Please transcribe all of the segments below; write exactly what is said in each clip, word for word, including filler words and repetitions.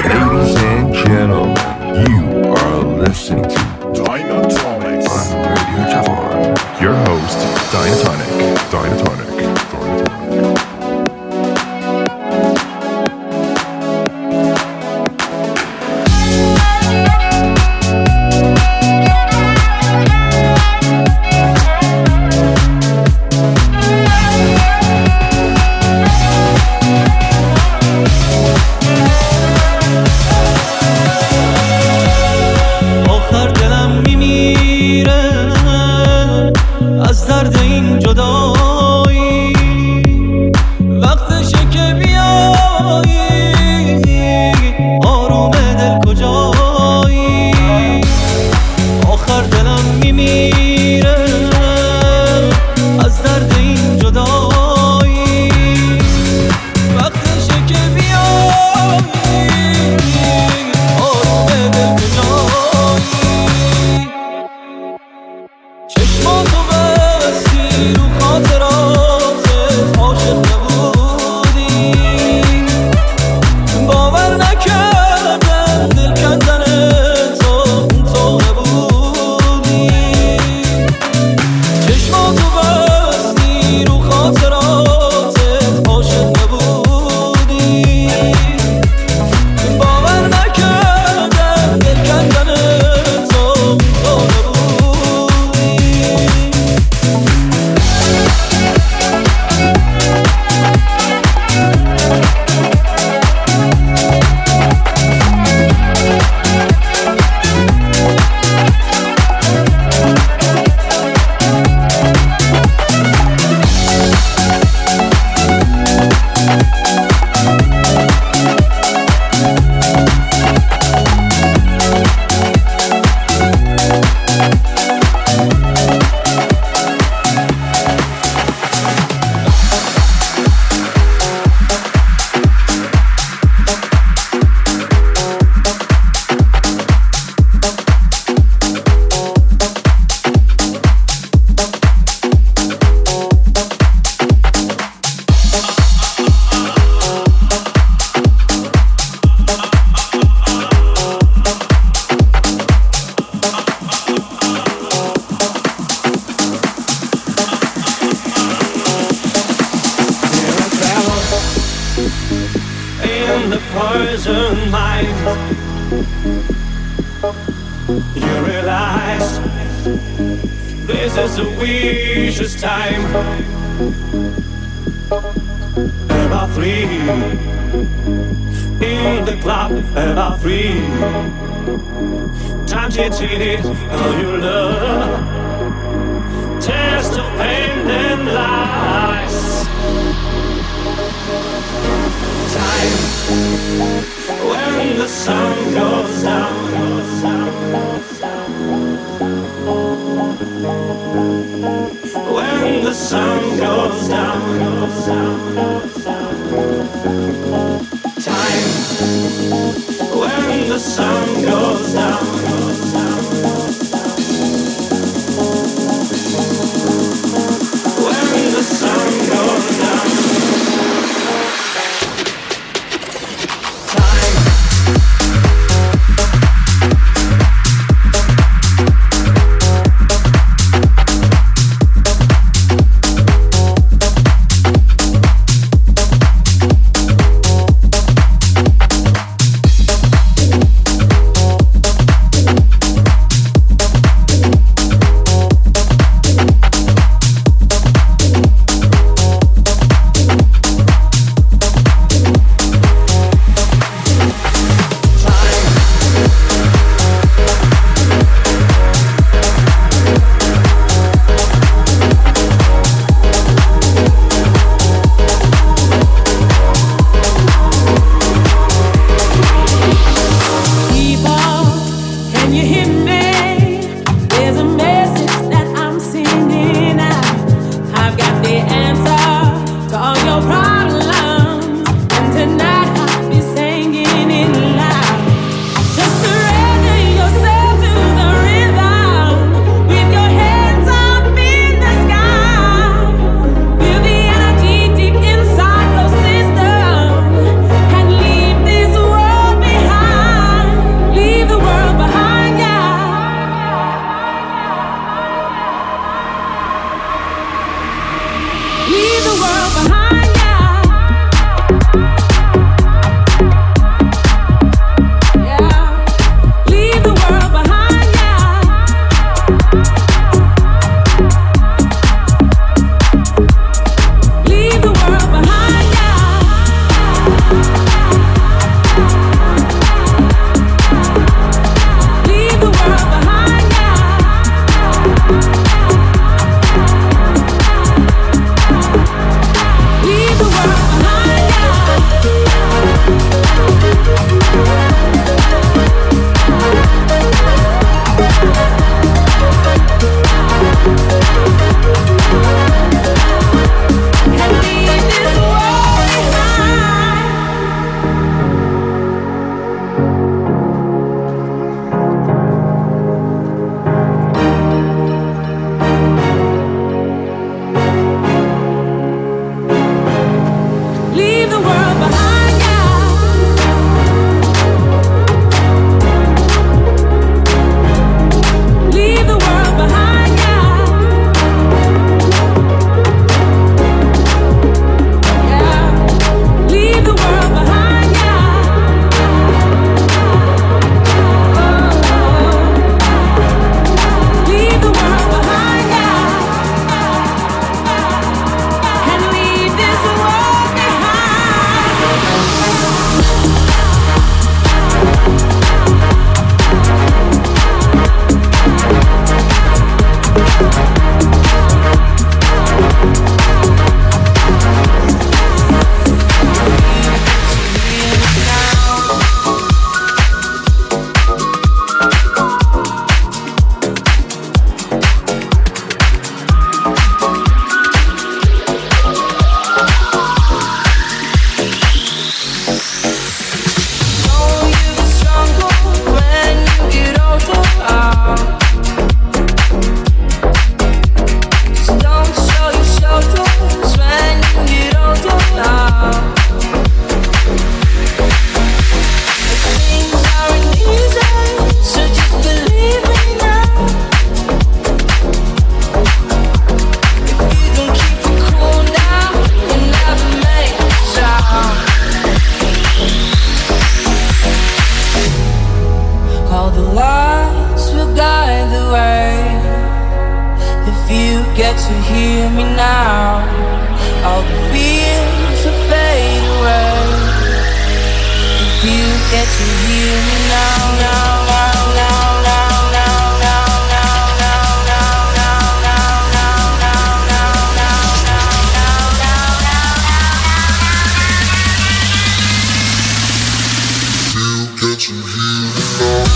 Ladies and gentlemen, you are listening to Dynatonics on Radio Javon. Your host, Dynatonic. Dynatonic. Dynatonic. to hear me now, all the fears will fade away. If you get to hear me now, now, now, now, now, now, now, now, now, now, now, now, now, now, now, now, now, now, now, now. You get to hear me now.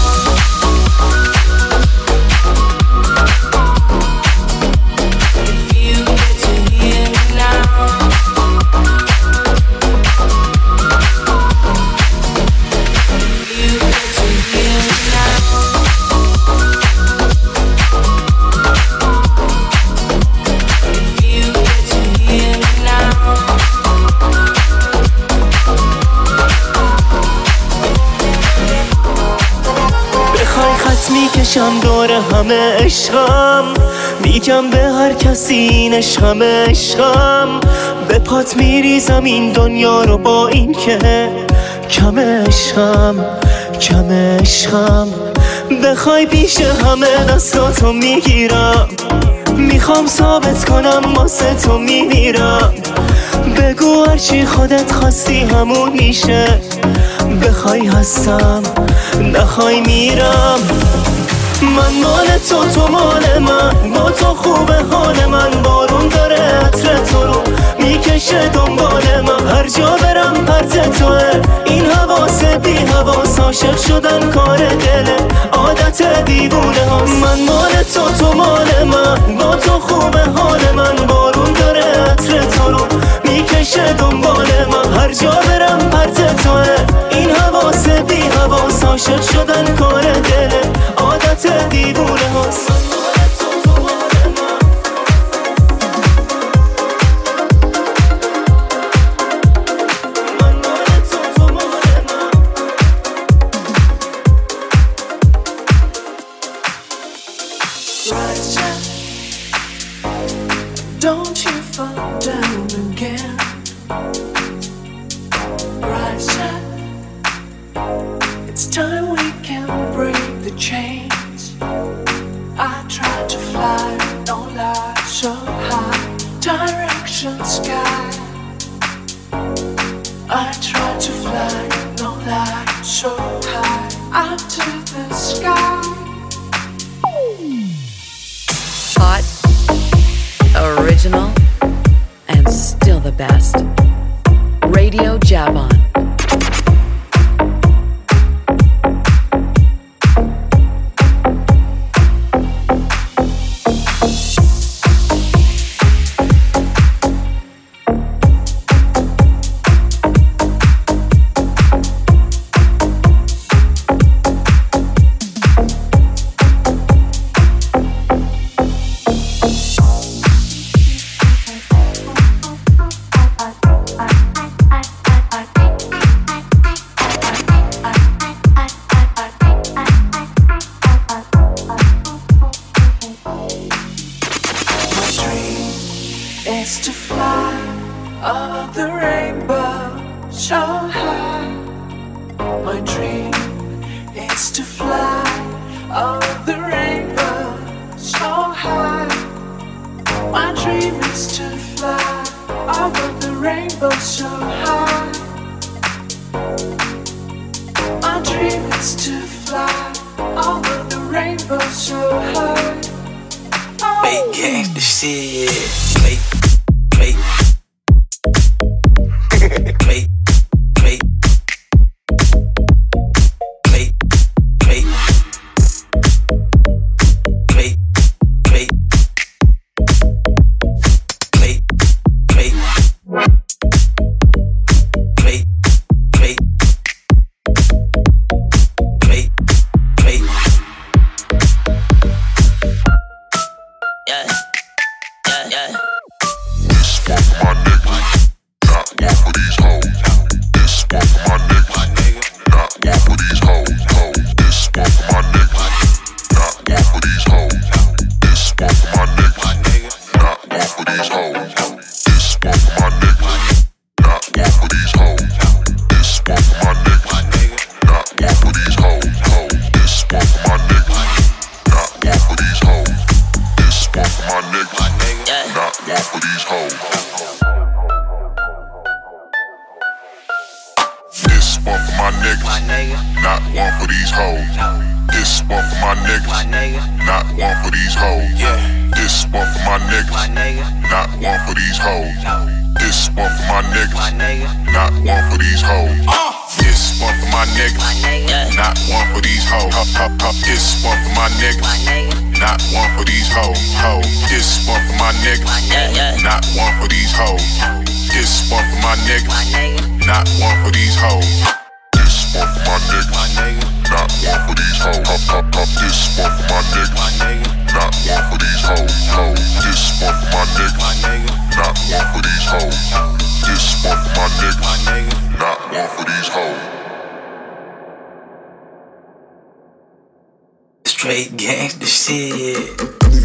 میکشم دور همه عشقم، میگم به هر کسی این عشقم عشقم. به پات میریزم این دنیا رو با این که کم عشقم کم عشقم. بخوای پیش همه دستاتو میگیرم، میخوام ثابت کنم واسه تو میمیرم. بگو هرچی خودت خواستی همون میشه، بخوای هستم نخوای میرم. من مال تو تو مال من، با تو خوبه حال من. بارون داره عطر تو رو میکشه دنبال من، هر جا برم پرت توه. این حواس بی حواس عاشق شدن کار دله، عادت دیوونه ها. من مال تو تو مال من، با تو خوبه حال من. بارون داره عطر تو رو میکشه دنبال من، هر جا برم پرت توه. این حواس بی حواس عاشق شدن کار دله، عادت دیوونه هاست. Don't you fall down again. Rising, it's time we can break the chains. I try to fly, don't lie, so high. Direction sky. I try to fly, don't lie, so high. Up to the sky. Hot, original, and still the best. Radio Javon. Yeah, yeah, one for my niggas, not one for these hoes. This one for my niggas, not one for these hoes. This one for my niggas, not one for these hoes. This one for my niggas, not one for these hoes. This one for my niggas, not one for these hoes. This one for my niggas, not one for these hoes. Ho. This one for my niggas, not one for these hoes. This one for my niggas, not one for these hoes. This one for my niggas, not one for these hoes. This one for my niggas, not one for these hoes. Ho. This one for my niggas, not one for these hoes. This one for my niggas, not one for these hoes. Straight gangsta shit.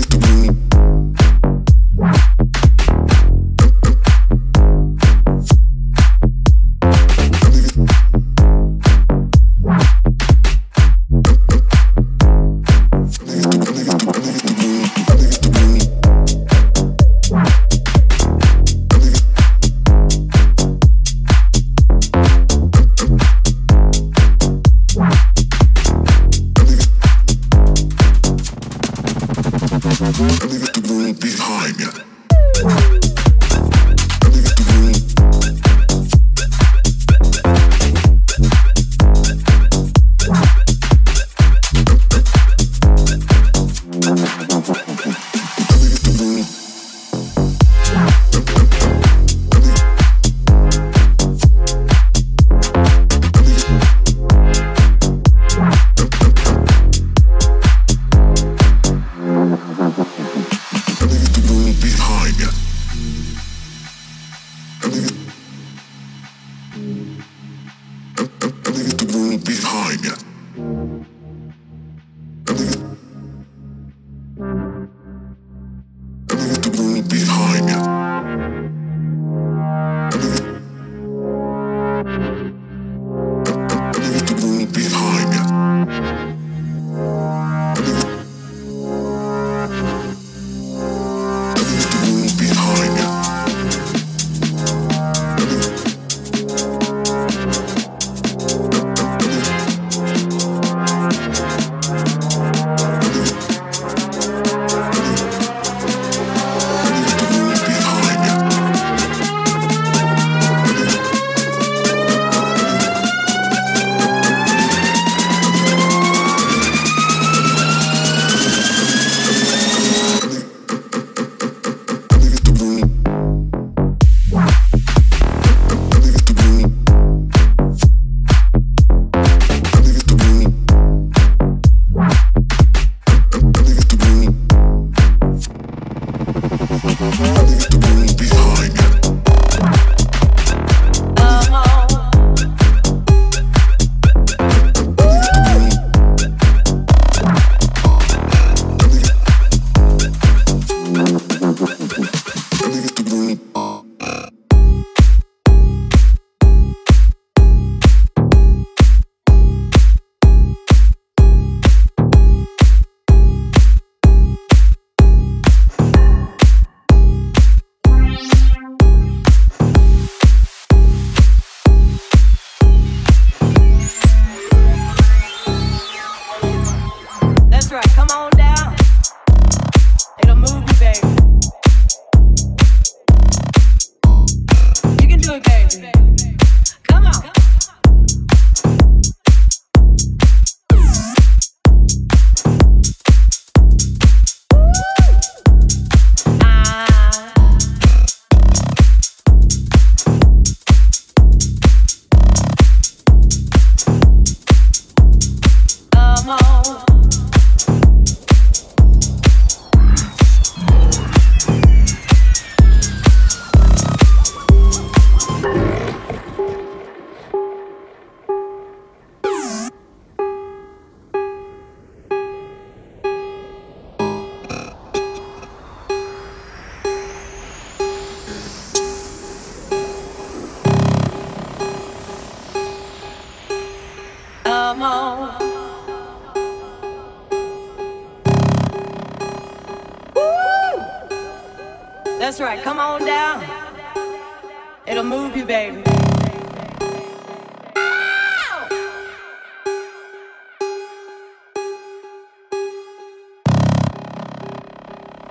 That's right, come on down. It'll move you, baby.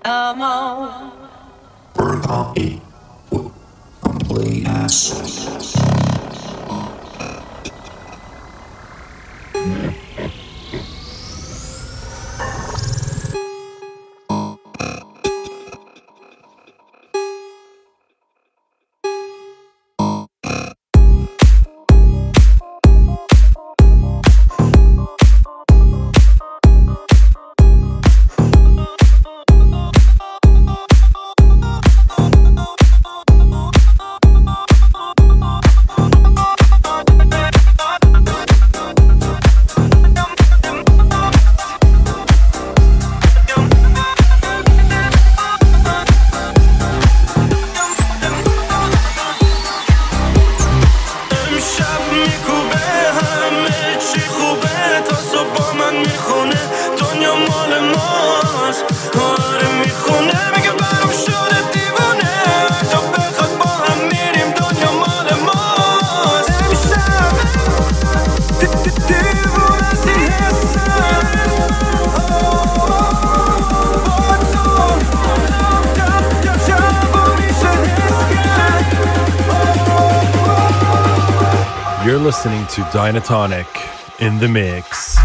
amor. Berlani, please. You're listening to Dynatonic in the mix.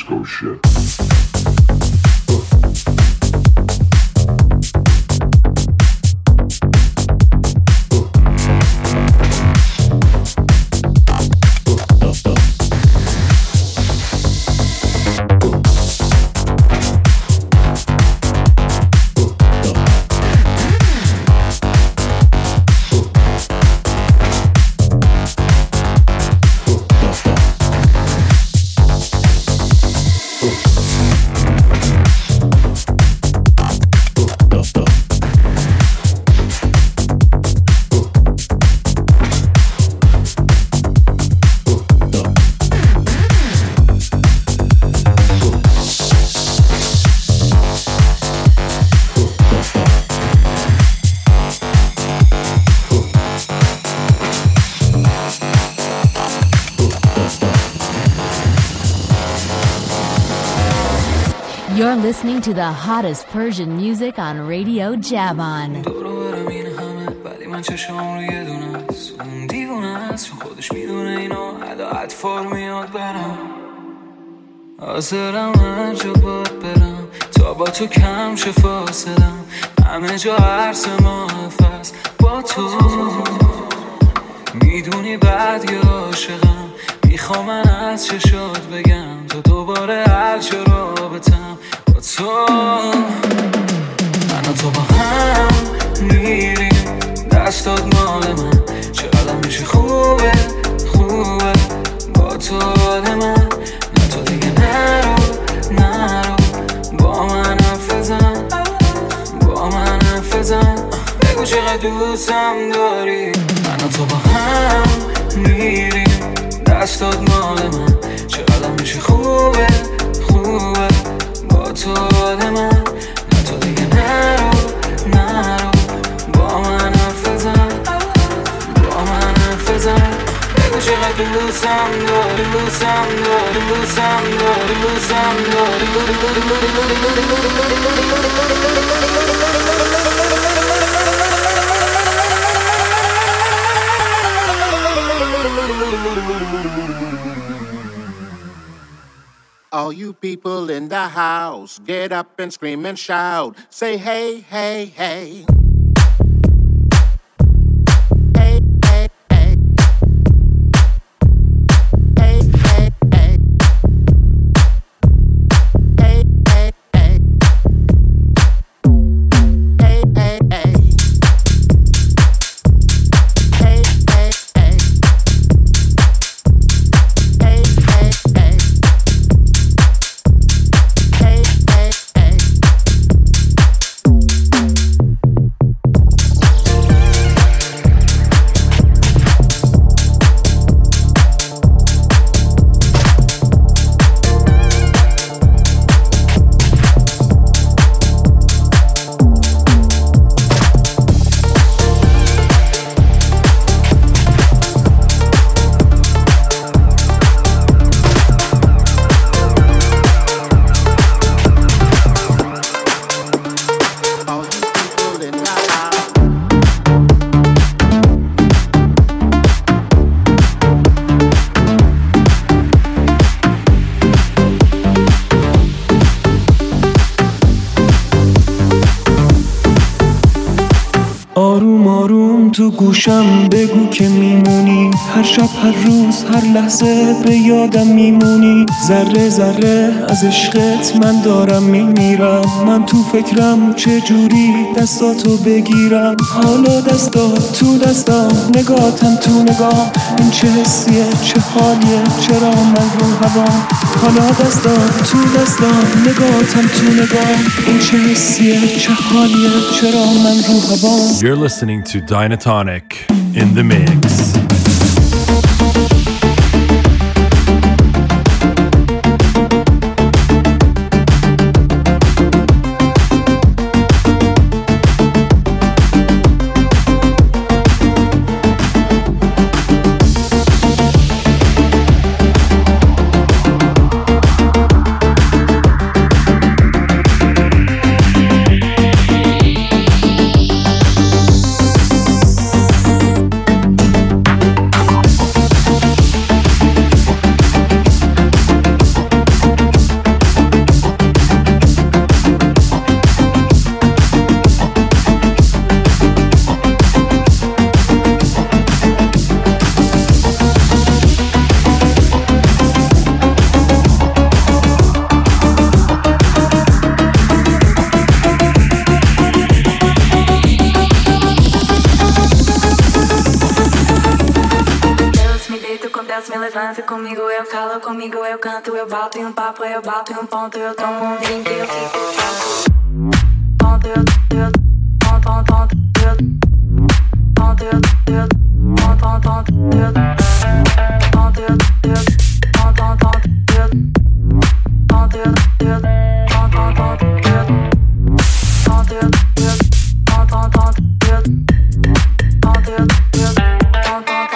disco shit. You're listening to the hottest Persian music on Radio Javan. من چشام رو یه دونه است اون دیوونه است چون خودش میدونه اینو ادا اطفار میاد برم حاضرم هر جا باید برم تا با تو کم شه فاصلم همه جا عرص محفظ با تو میدونی بعد یا عاشقم میخوام من از چشات بگم تو دوباره هر جا رابطم با تو من و تو با هم میریم دستات مال من چقدر میشه خوبه خوبه با تو حال من نه تو دیگه نرو نرو با من حرف بزن با من حرف بزن بگو چقدر دوستم داری من و تو با هم میریم دستات مال من چقدر میشه خوبه خوبه با تو حال من نه تو دیگه نرو نرو با من حرف بزن با من حرف بزن بگو چقدر دوستم داری دوستم داری دوستم داری دوستم داری All you people in the house, get up and scream and shout. Say hey, hey, hey. Hey, hey, hey. Hey, hey, hey. Hey, hey, hey. Hey, hey, hey. Hey, hey, hey. Hey, hey, hey. تو گوشم بگو که میمونی هر شب هر روز هر لحظه به یادم میمونی ذره ذره از عشقت من دارم میمیرم من تو فکرم چه جوری دستاتو بگیرم حالا دستات تو دستام نگاتم تو نگاه این چه حسیه چه حالیه چرا من رو هوام حالا دستات تو دستام نگاتم تو نگاه این چه حسیه چه حالیه چرا من رو هوام. You're listening to Dynatonic in the mix. levanta comigo, eu calo comigo, eu canto, eu bato em um papo, eu bato em um ponto, eu tomo um drink, eu fico ponto, eu, eu, ponto, ponto, ponto, eu, ponto, eu, eu, ponto, ponto, ponto, eu, ponto, eu, eu, ponto, ponto, ponto, eu, ponto, eu, eu, ponto, ponto, ponto, eu, ponto, eu, eu, ponto, ponto, ponto, eu, ponto, eu, eu, ponto, ponto,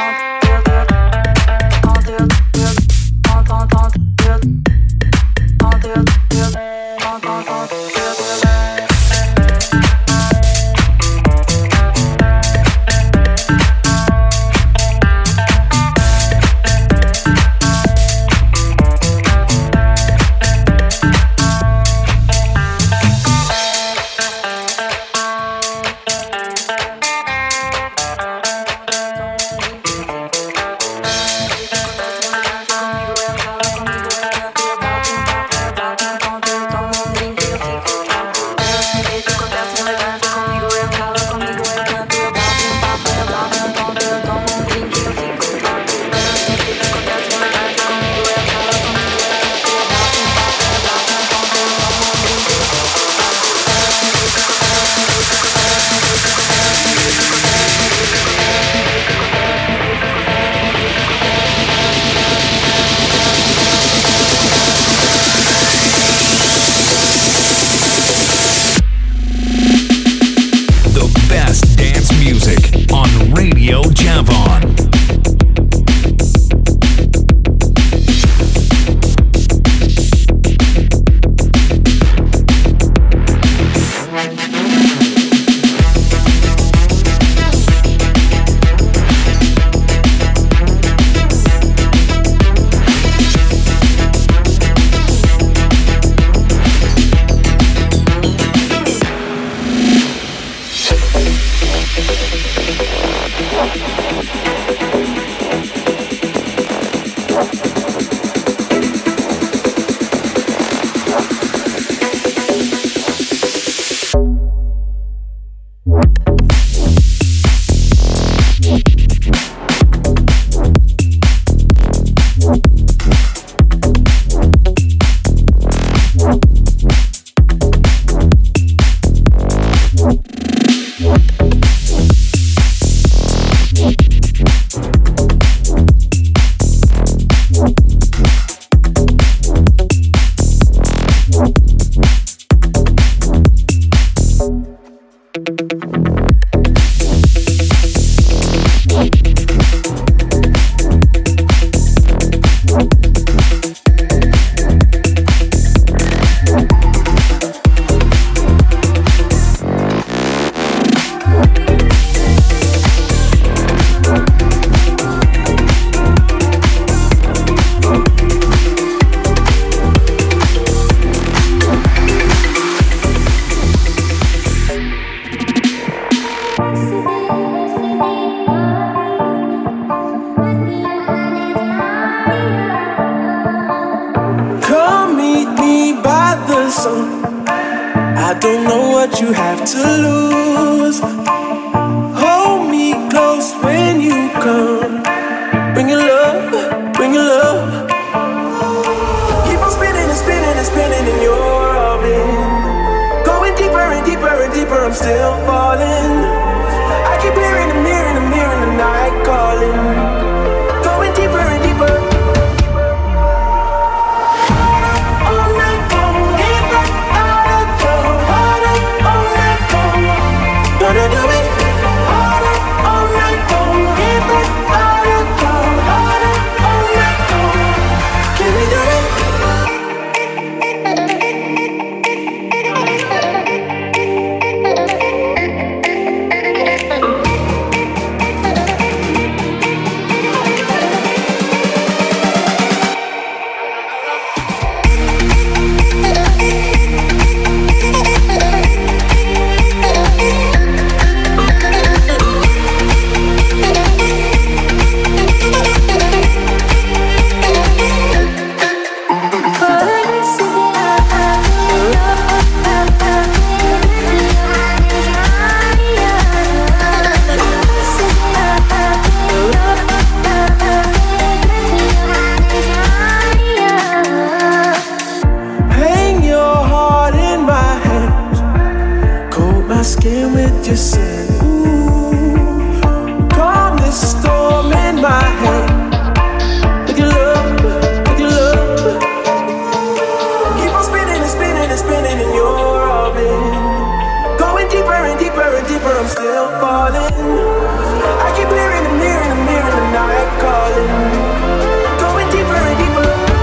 skin with your sin. Ooh, calm this storm in my head. With your love, with your love. Keep on spinning and spinning and spinning in your orbit. Going deeper and deeper and deeper, I'm still falling. I keep hearing and hearing and hearing the night calling. Going deeper and deeper.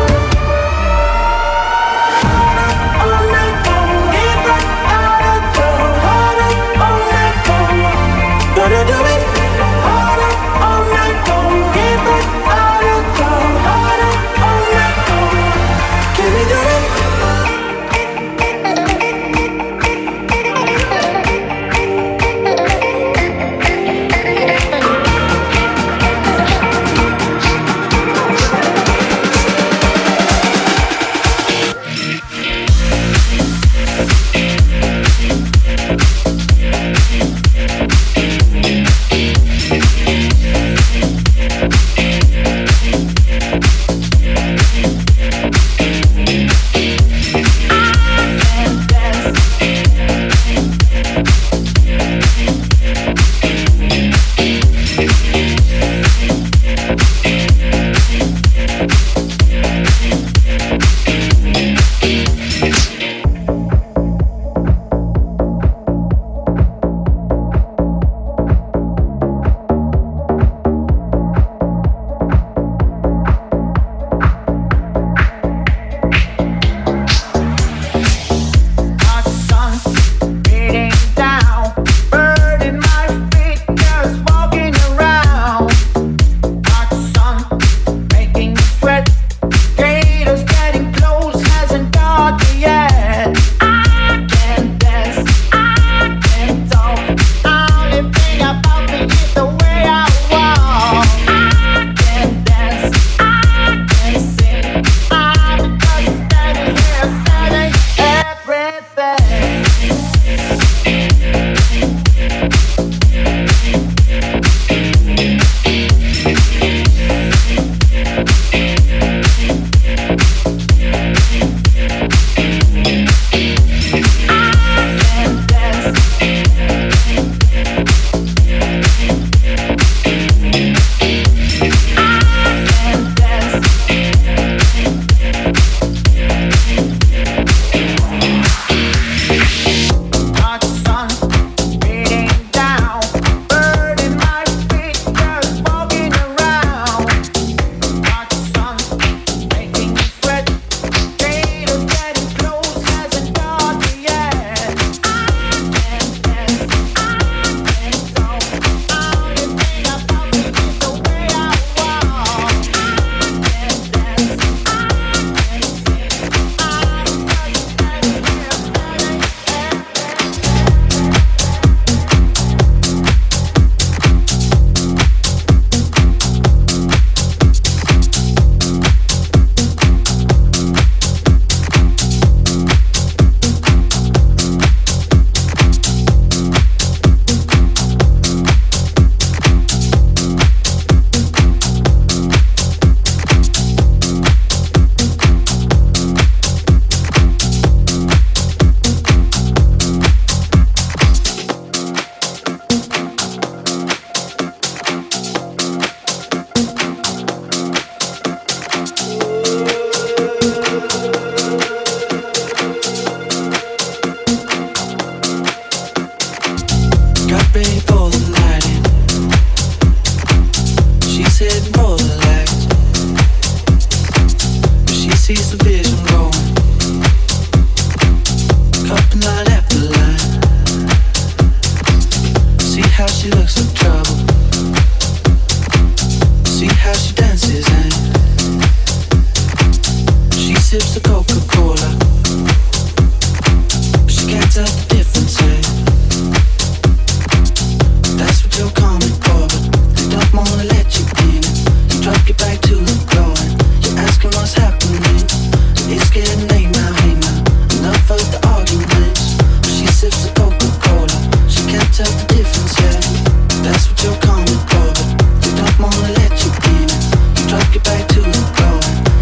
All night long, get right out of the water. All night long, gonna do it. All night, all night long, get right out of the water. All night long, can we do it?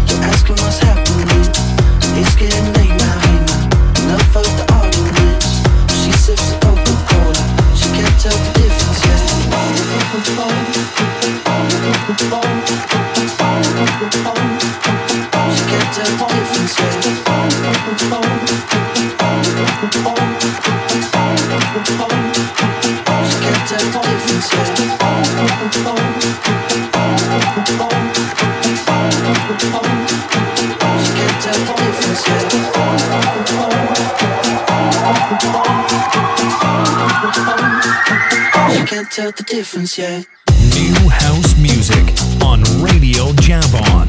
It's getting late now, hey now. Enough of the arguments. Tell the difference yet. New house music on Radio Javon.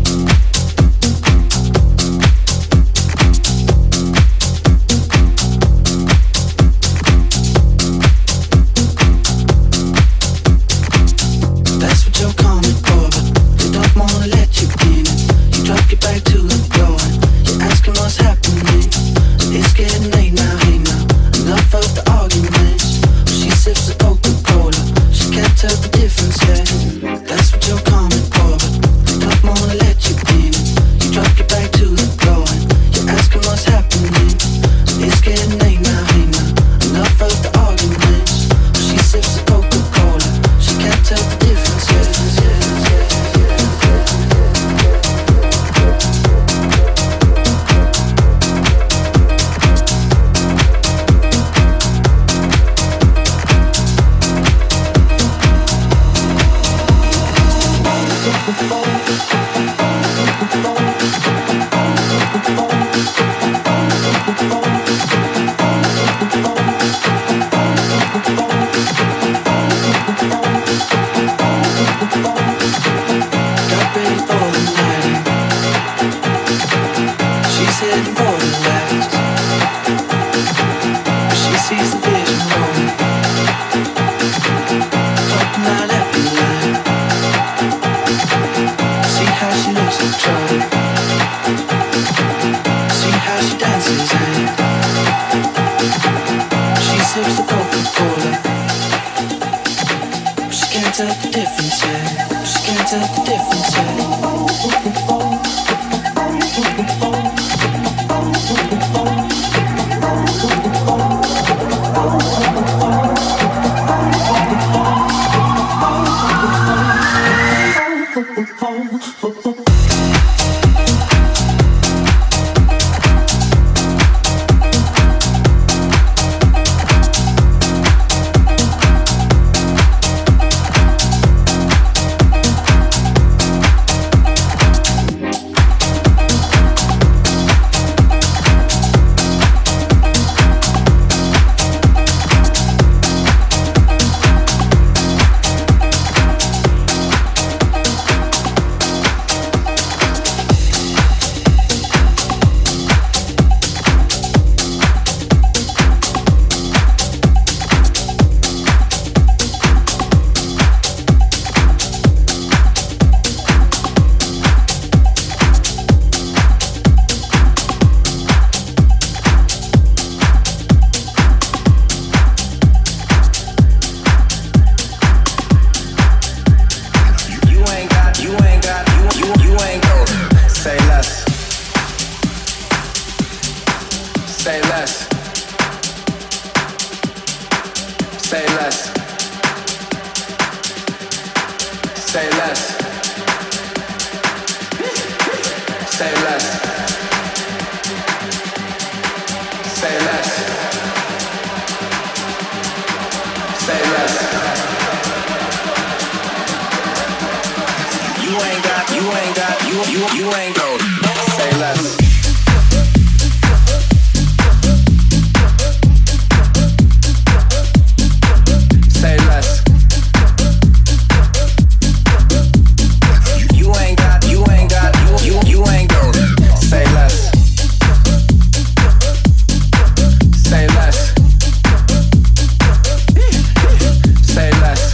That's what you're coming for, but they don't wanna let you in. You drop your back to the floor and you're asking what's happening. It's getting late now, hey now. Enough of the arguments. She sips the Coca-Cola. She can't tell the difference yet. That's what you're coming for, but they don't wanna let you in. You drop your back to the floor and you're asking what's happening. It's getting late now, hey now. Enough of the arguments. She sips the Coca-Cola. She can't tell the difference yet.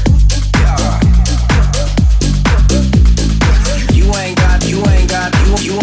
You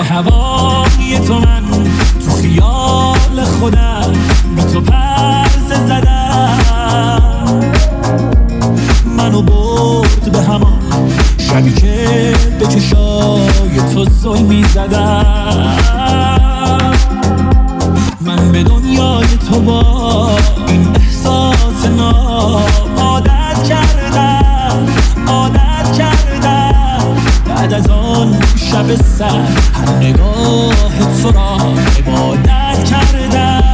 به هوای تو من تو خیال خودم بی تو پرسه زدم، منو برد به همان شبی که به چشای تو ظلمی زدم. من به دنیای تو با این احساس ناب عادت کردم، عادت کردم. بعد از آن شب سر هر نگاه تو را عبادت کردم.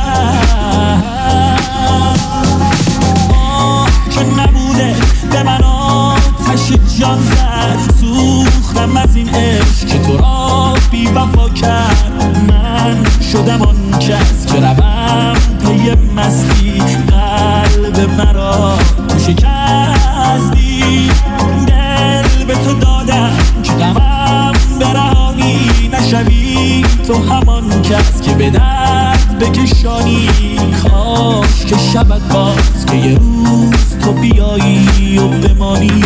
آه که نبوده به من آتش جان زد، سوختم از این عشق که تو را بی وفا کرد. من شدم آن کس که روم پی مستی، قلب مرا تو شکستی. دل به تو دادم که غمم برهانی، نشوی تو همان کس که به درد بکشانی. کاش که شبت باز که یه روز تو بیایی و بمانی.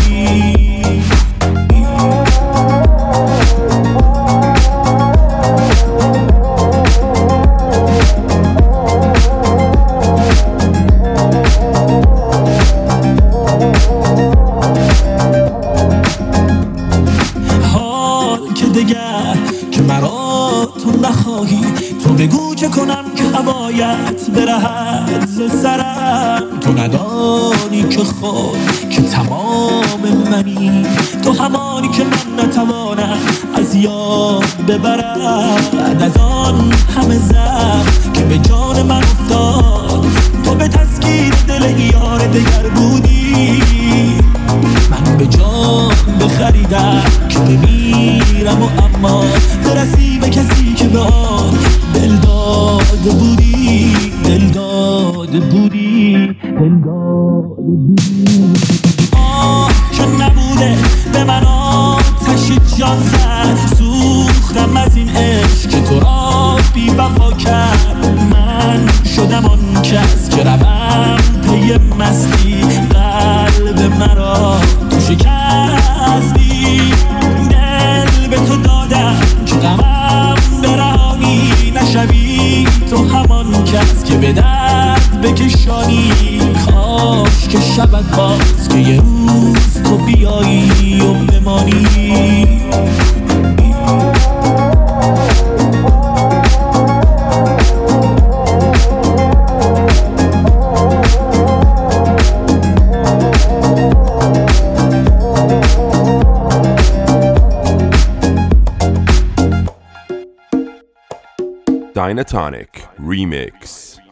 بگو چه کنم که هوایت برهد ز سرم. تو ندانی که خود که تمام منی، تو همانی که من نتوانم از یاد ببرم. بعد از آن همه زخم که به جان من افتاد، تو به تسکین دل یار دگر بودی. من به جان بخریدم که بمیرم و اما برسی به کسی که به آن دل داده بودی، دل داده بودی، دل داده بودی. آه که نبوده به من آتش جان زد، سوختم از این عشق که تو را بی وفا کرد. من شدم آن کس که روم پی مستی، قلب مرا تو شکستی. دل به تو دادم که غمم برهانی، نشوی تو همان کس که به درد بکشانی. کاش که شبت باز که یه روز تو بیایی و بمانی. Dynatonic Remix.